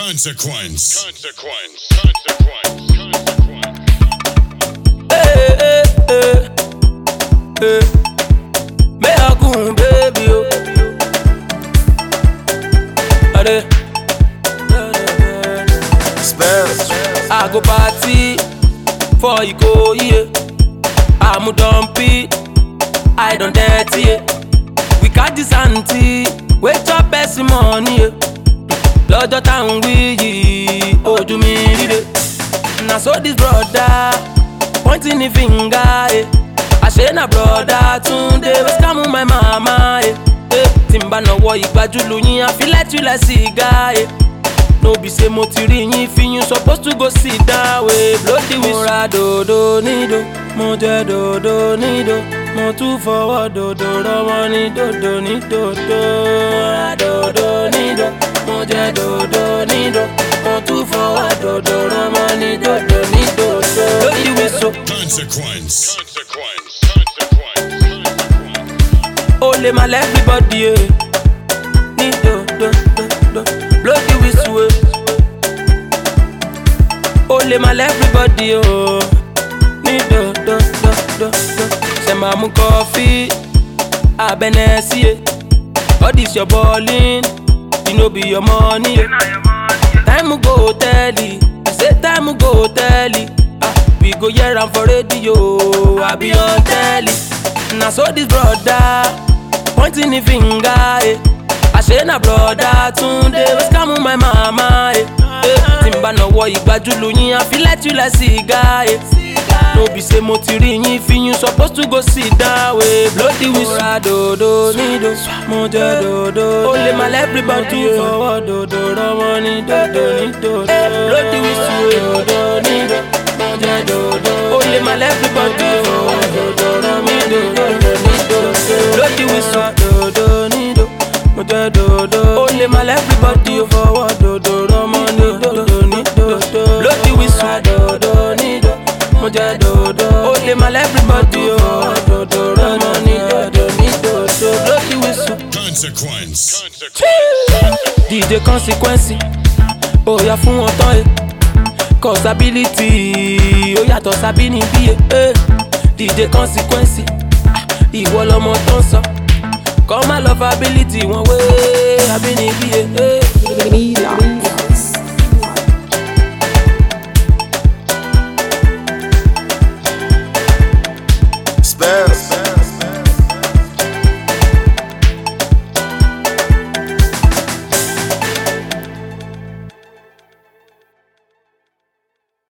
Consequence. Hey, hey, hey, hey. Me a goon, baby, oh. Ade. Spells. I go party for you go, yeah. I'm a dumpy, I don't dirty, yeah. We got this auntie, wait up best money, yeah. Lọ́jọ́ tá ń wí yìí, ojú mi ríre. Na so this brother, pointing the finger, eh. Àṣé na brother Túndé, wey scam my mama, eh. Tí n bá náwó ìgbàjúlù yín, I feel like you like cigar, eh. No be say mo ti rí yín fi yín supposed to go sit down, wey blow the whistle. Mo ra dòdò nídò, mo jẹ dòdò nídò, mo tún fọwọ́ dòdò rọwọ́ ní dòdò ní dòdò. Mo ra dòdò nídò, mo jẹ dòdò nídò, mo tún fọwọ́ dòdò rọwọ́ ní dòdò ní dòdò. Blow the whistle. Consequence. Oh, let my everybody, yeah. Ní dòdò dòdò. Blow the whistle. Oh, let my everybody, oh. Need do. Say my coffee, I been see. All this your balling, you know be your money. Time go telly, I say time go telly. We go here and for radio, I be on telly. Now so this brother, pointing the finger, eh. Àṣé na brother Túndé, wey scam my mama, eh. Tí n bá náwó ìgbàjúlù yín, I feel like you like cigar, eh. No be say mo ti rí yín fi yín supposed to go sit down, wey blow the whistle. Mo ra dòdò nídò, mo jẹ dòdò. Ó lè má everybody fọwọ́ dòdò rọwọ́ ní dòdò ní dòdò. Blow the whistle, dòdò nídò, mo jẹ dòdò. Ó lè má everybody fọwọ́ dòdò rọwọ́ ní dòdò ní dòdò. Blow the whistle, dòdò nídò, mo jẹ dòdò. Ó lè má everybody fọwọ́ dòdò rọwọ́ ní dòdò ní dòdò. Blow the whistle, dòdò nídò, mo jẹ dòdò. Ó lè má everybody fọwọ́ dòdò rọwọ́ ní dòdò ní dòdò. Blow the whistle. Consequence. DJ Consequence, ó yá fún wọn tán, eh. Causability, ó yàtọ̀ sábì níbí, eh. DJ Consequence, ìwọ lọmọ tó ń sọ. Call my lovability, one way, àbí níbí, eh.